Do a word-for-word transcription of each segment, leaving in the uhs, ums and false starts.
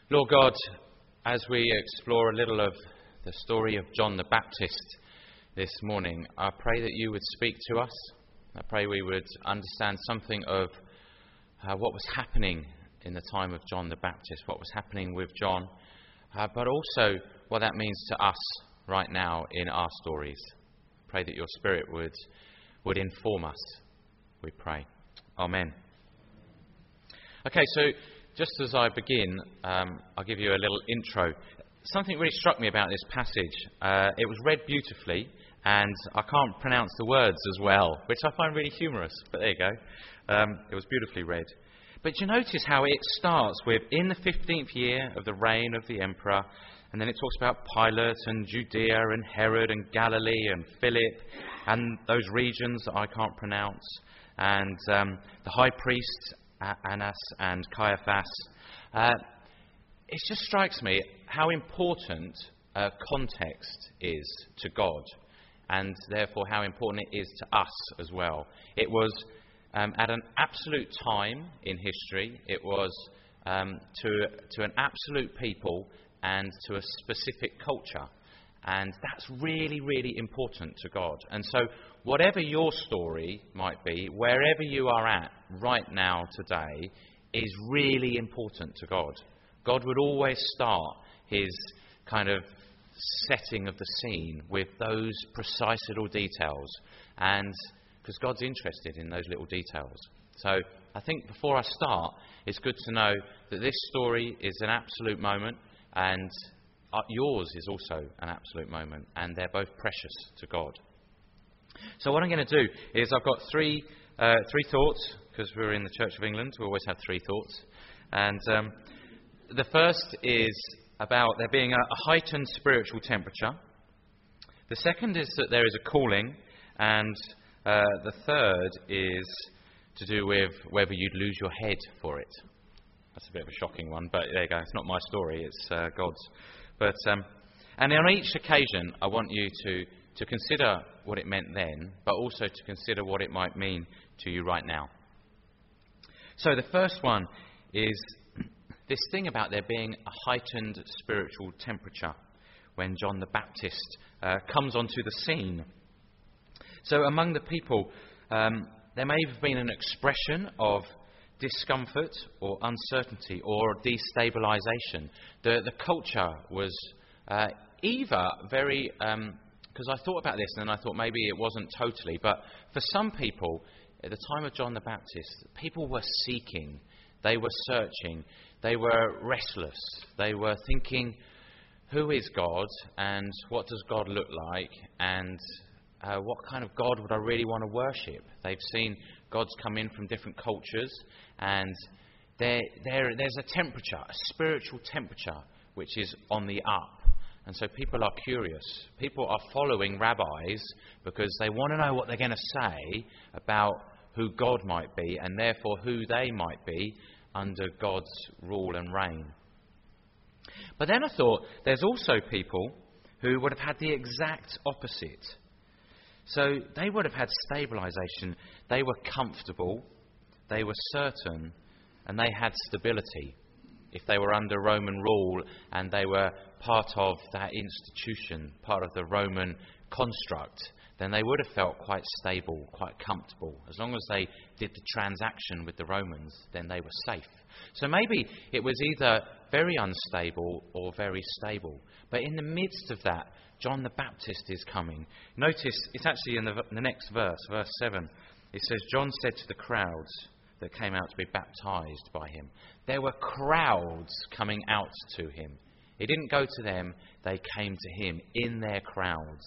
Lord God, as we explore a little of the story of John the Baptist this morning, I pray that you would speak to us. I pray we would understand something of uh, what was happening in the time of John the Baptist, what was happening with John, uh, but also what that means to us right now in our stories. Pray that your Spirit would would inform us, we pray. Amen. Okay, so just as I begin, um, I'll give you a little intro. Something really struck me about this passage. Uh, it was read beautifully, and I can't pronounce the words as well, which I find really humorous, but there you go. Um, it was beautifully read. But you notice how it starts with, in the fifteenth year of the reign of the emperor, and then it talks about Pilate and Judea and Herod and Galilee and Philip and those regions that I can't pronounce, and um, the high priests, Annas and Caiaphas. Uh, it just strikes me how important uh, context is to God, and therefore how important it is to us as well. It was um, at an absolute time in history. It was um, to to an absolute people and to a specific culture. And that's really, really important to God. And so whatever your story might be, wherever you are at right now today, is really important to God. God would always start his kind of setting of the scene with those precise little details. And because God's interested in those little details. So I think before I start, it's good to know that this story is an absolute moment, and uh, yours is also an absolute moment, and they're both precious to God. So what I'm going to do is I've got three uh, three thoughts, because we're in the Church of England, we always have three thoughts. And um, the first is about there being a, a heightened spiritual temperature. The second is that there is a calling, and uh, the third is to do with whether you'd lose your head for it. That's a bit of a shocking one, but there you go. It's not my story, it's uh, God's. But um, and on each occasion, I want you to, to consider what it meant then, but also to consider what it might mean to you right now. So the first one is this thing about there being a heightened spiritual temperature when John the Baptist uh, comes onto the scene. So among the people, um, there may have been an expression of discomfort or uncertainty or destabilisation. The the culture was uh, either very, because um, I thought about this and then I thought maybe it wasn't totally, but for some people, at the time of John the Baptist, people were seeking, they were searching, they were restless, they were thinking, who is God and what does God look like, and uh, what kind of God would I really want to worship? They've seen gods come in from different cultures, and there, there, there's a temperature, a spiritual temperature, which is on the up. And so people are curious. People are following rabbis because they want to know what they're going to say about who God might be, and therefore who they might be under God's rule and reign. But then I thought there's also people who would have had the exact opposite. So they would have had stabilisation. They were comfortable, they were certain, and they had stability. If they were under Roman rule and they were part of that institution, part of the Roman construct, then they would have felt quite stable, quite comfortable. As long as they did the transaction with the Romans, then they were safe. So maybe it was either very unstable or very stable. But in the midst of that, John the Baptist is coming. Notice, it's actually in the, the next verse, verse seven. It says, John said to the crowds that came out to be baptized by him. There were crowds coming out to him. He didn't go to them, they came to him in their crowds.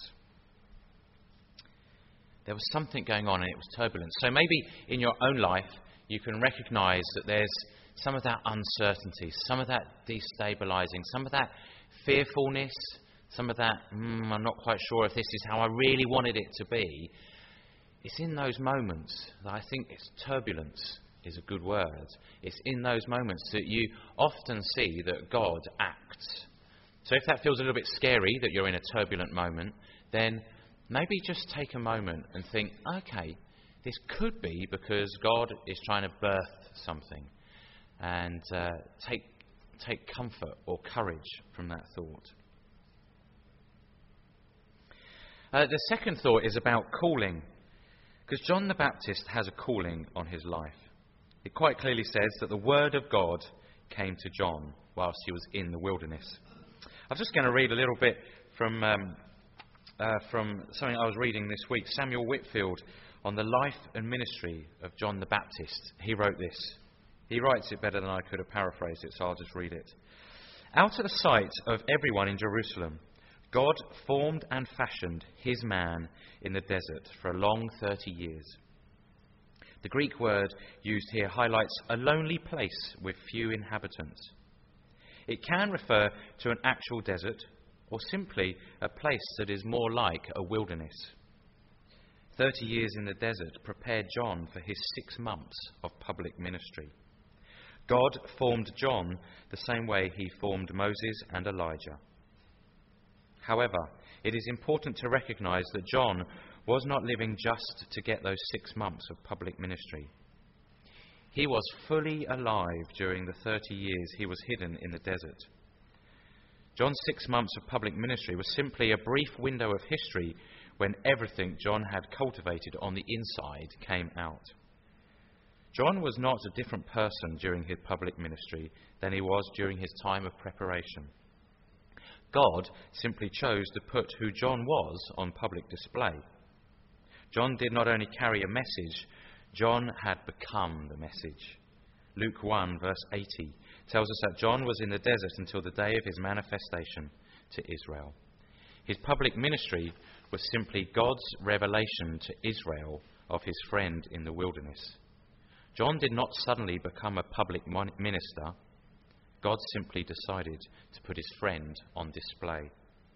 There was something going on and it was turbulent. So maybe in your own life, you can recognise that there's some of that uncertainty, some of that destabilising, some of that fearfulness, some of that, mm, I'm not quite sure if this is how I really wanted it to be. It's in those moments that I think it's turbulence is a good word. It's in those moments that you often see that God acts. So if that feels a little bit scary, that you're in a turbulent moment, then maybe just take a moment and think, okay, this could be because God is trying to birth something. And uh, take take comfort or courage from that thought. Uh, the second thought is about calling, because John the Baptist has a calling on his life. It quite clearly says that the word of God came to John whilst he was in the wilderness. I'm just going to read a little bit from um, uh, from something I was reading this week. Samuel Whitfield, on the life and ministry of John the Baptist. He wrote this. He writes it better than I could have paraphrased it, so I'll just read it. Out of the sight of everyone in Jerusalem, God formed and fashioned his man in the desert for a long thirty years. The Greek word used here highlights a lonely place with few inhabitants. It can refer to an actual desert or simply a place that is more like a wilderness. Thirty years in the desert prepared John for his six months of public ministry. God formed John the same way he formed Moses and Elijah. However, it is important to recognise that John was not living just to get those six months of public ministry. He was fully alive during the thirty years he was hidden in the desert. John's six months of public ministry was simply a brief window of history when everything John had cultivated on the inside came out. John was not a different person during his public ministry than he was during his time of preparation. God simply chose to put who John was on public display. John did not only carry a message, John had become the message. Luke one, verse eighty, tells us that John was in the desert until the day of his manifestation to Israel. His public ministry was simply God's revelation to Israel of his friend in the wilderness. John did not suddenly become a public minister. God simply decided to put his friend on display.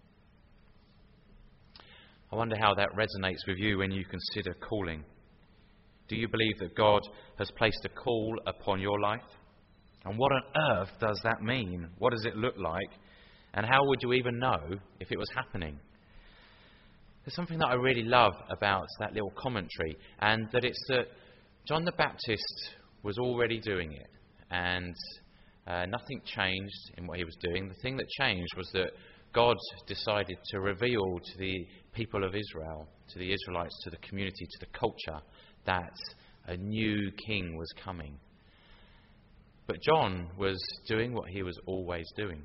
I wonder how that resonates with you when you consider calling. Do you believe that God has placed a call upon your life? And what on earth does that mean? What does it look like? And how would you even know if it was happening? There's something that I really love about that little commentary, and that it's that John the Baptist was already doing it, and uh, nothing changed in what he was doing. The thing that changed was that God decided to reveal to the people of Israel, to the Israelites, to the community, to the culture, that a new king was coming. But John was doing what he was always doing.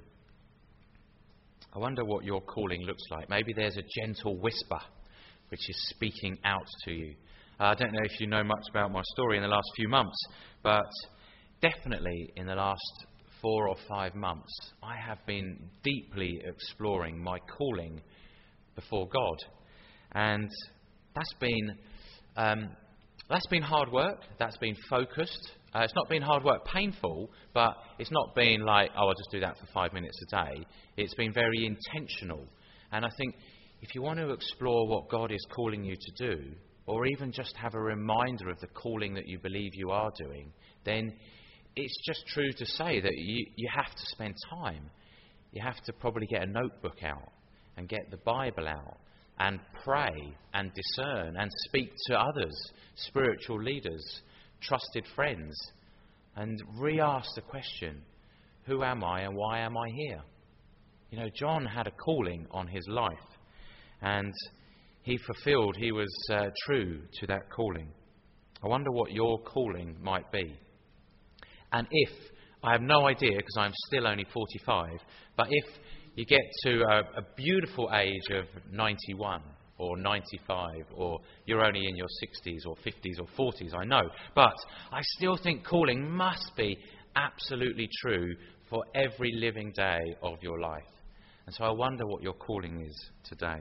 I wonder what your calling looks like. Maybe there's a gentle whisper which is speaking out to you. Uh, I don't know if you know much about my story in the last few months, but definitely in the last four or five months, I have been deeply exploring my calling before God. And that's been um, that's been hard work. That's been focused. Uh, it's not been hard work painful, but it's not been like, oh, I'll just do that for five minutes a day. It's been very intentional. And I think if you want to explore what God is calling you to do, or even just have a reminder of the calling that you believe you are doing, then it's just true to say that you, you have to spend time. You have to probably get a notebook out and get the Bible out and pray and discern and speak to others, spiritual leaders, trusted friends, and re-ask the question, who am I and why am I here? You know, John had a calling on his life, and he fulfilled, he was uh, true to that calling. I wonder what your calling might be. And if, I have no idea because I'm still only forty-five, but if you get to a, a beautiful age of ninety-one or ninety-five, or you're only in your sixties or fifties or forties, I know, but I still think calling must be absolutely true for every living day of your life. And so I wonder what your calling is today.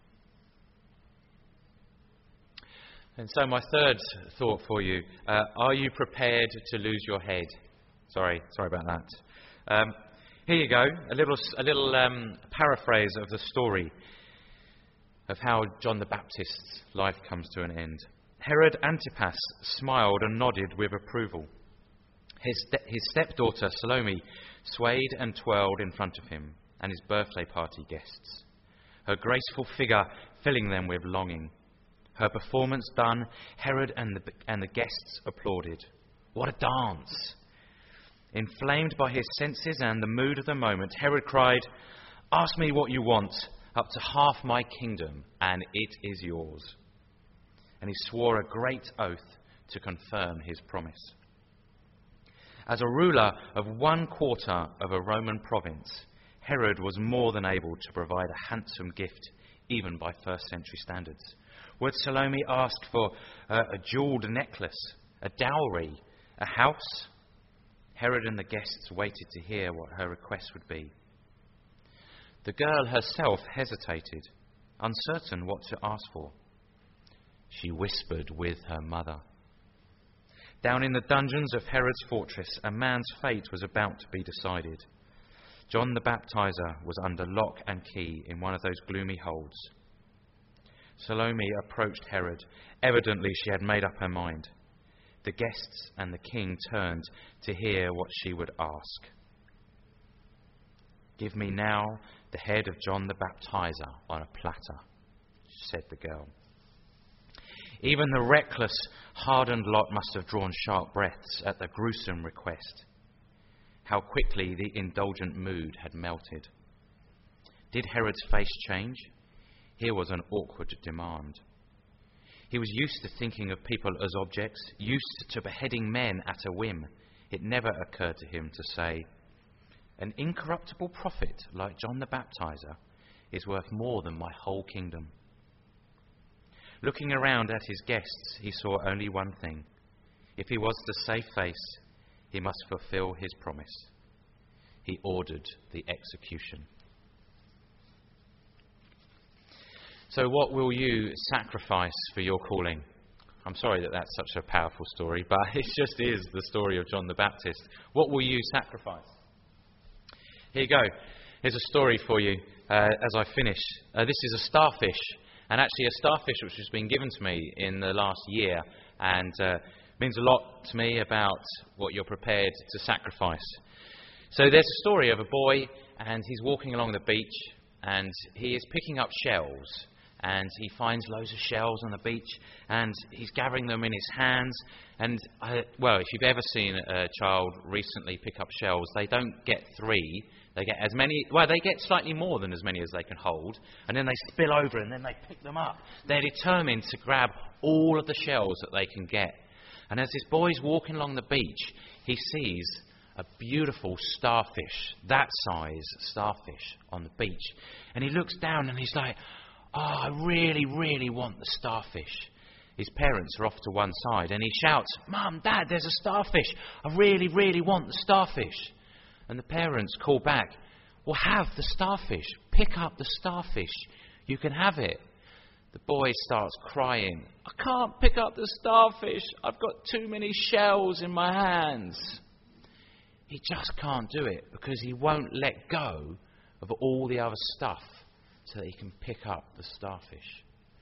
And so my third thought for you, uh, are you prepared to lose your head? Sorry, sorry about that. Um, here you go, a little, a little um, paraphrase of the story of how John the Baptist's life comes to an end. Herod Antipas smiled and nodded with approval. His, his stepdaughter Salome swayed and twirled in front of him and his birthday party guests, her graceful figure filling them with longing. Her performance done, Herod and the, and the guests applauded. What a dance! Inflamed by his senses and the mood of the moment, Herod cried, "Ask me what you want, up to half my kingdom, and it is yours." And he swore a great oath to confirm his promise. As a ruler of one quarter of a Roman province, Herod was more than able to provide a handsome gift, even by first century standards. Would Salome ask for uh, a jewelled necklace, a dowry, a house? Herod and the guests waited to hear what her request would be. The girl herself hesitated, uncertain what to ask for. She whispered with her mother. Down in the dungeons of Herod's fortress, a man's fate was about to be decided. John the Baptizer was under lock and key in one of those gloomy holds. Salome approached Herod. Evidently, she had made up her mind. The guests and the king turned to hear what she would ask. "Give me now the head of John the Baptizer on a platter," said the girl. Even the reckless, hardened lot must have drawn sharp breaths at the gruesome request. How quickly the indulgent mood had melted. Did Herod's face change? Here was an awkward demand. He was used to thinking of people as objects, used to beheading men at a whim. It never occurred to him to say, "An incorruptible prophet like John the Baptizer is worth more than my whole kingdom." Looking around at his guests, he saw only one thing. If he was to save face, he must fulfill his promise. He ordered the execution. So what will you sacrifice for your calling? I'm sorry that that's such a powerful story, but it just is the story of John the Baptist. What will you sacrifice? Here you go. Here's a story for you uh, as I finish. Uh, this is a starfish, and actually a starfish which has been given to me in the last year, and uh, means a lot to me about what you're prepared to sacrifice. So there's a story of a boy, and he's walking along the beach, and he is picking up shells. And he finds loads of shells on the beach, and he's gathering them in his hands. And, uh, well, if you've ever seen a child recently pick up shells, they don't get three. They get as many, well, they get slightly more than as many as they can hold. And then they spill over, and then they pick them up. They're determined to grab all of the shells that they can get. And as this boy's walking along the beach, he sees a beautiful starfish, that size starfish, on the beach. And he looks down, and he's like, "Oh, I really, really want the starfish." His parents are off to one side, and he shouts, "Mum, Dad, there's a starfish. I really, really want the starfish." And the parents call back, "Well, have the starfish. Pick up the starfish. You can have it." The boy starts crying. "I can't pick up the starfish. I've got too many shells in my hands." He just can't do it because he won't let go of all the other stuff so that he can pick up the starfish.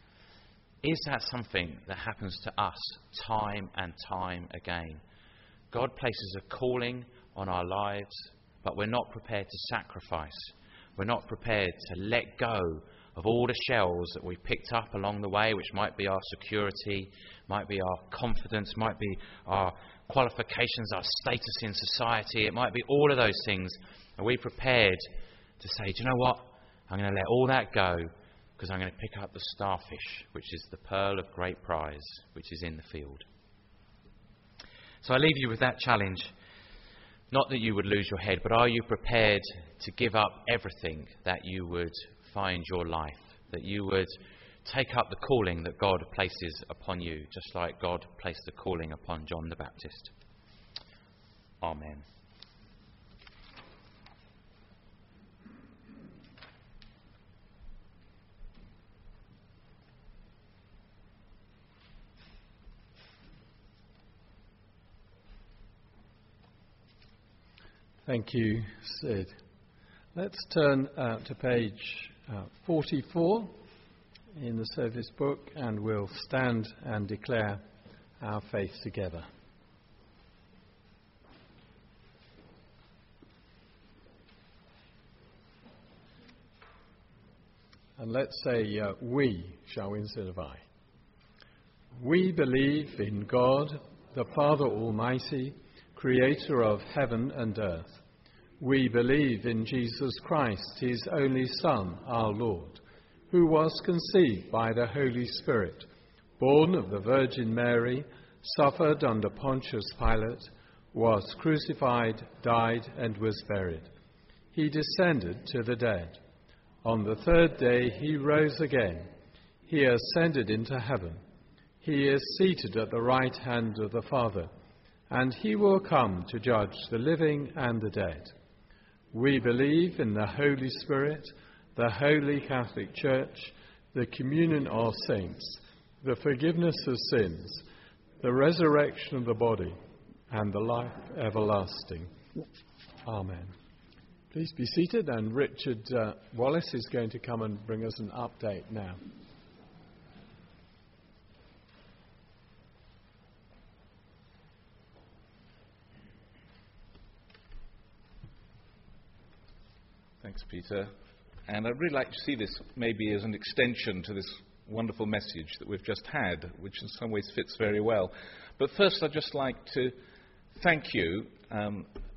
Is that something that happens to us time and time again? God places a calling on our lives, but we're not prepared to sacrifice. We're not prepared to let go of all the shells that we picked up along the way, which might be our security, might be our confidence, might be our qualifications, our status in society. It might be all of those things. Are we prepared to say, "Do you know what? I'm going to let all that go because I'm going to pick up the starfish, which is the pearl of great prize, which is in the field." So I leave you with that challenge. Not that you would lose your head, but are you prepared to give up everything that you would find your life, that you would take up the calling that God places upon you, just like God placed the calling upon John the Baptist? Amen. Thank you, Sid. Let's turn uh, to page uh, forty-four in the service book, and we'll stand and declare our faith together. And let's say uh, we, shall we, instead of I. We believe in God, the Father Almighty, creator of heaven and earth. We believe in Jesus Christ, his only Son, our Lord, who was conceived by the Holy Spirit, born of the Virgin Mary, suffered under Pontius Pilate, was crucified, died, and was buried. He descended to the dead. On the third day he rose again. He ascended into heaven. He is seated at the right hand of the Father, and he will come to judge the living and the dead. We believe in the Holy Spirit, the Holy Catholic Church, the communion of saints, the forgiveness of sins, the resurrection of the body, and the life everlasting. Amen. Please be seated, and Richard uh, Wallace is going to come and bring us an update now. Thanks, Peter. And I'd really like to see this maybe as an extension to this wonderful message that we've just had, which in some ways fits very well. But first, I'd just like to thank you, um,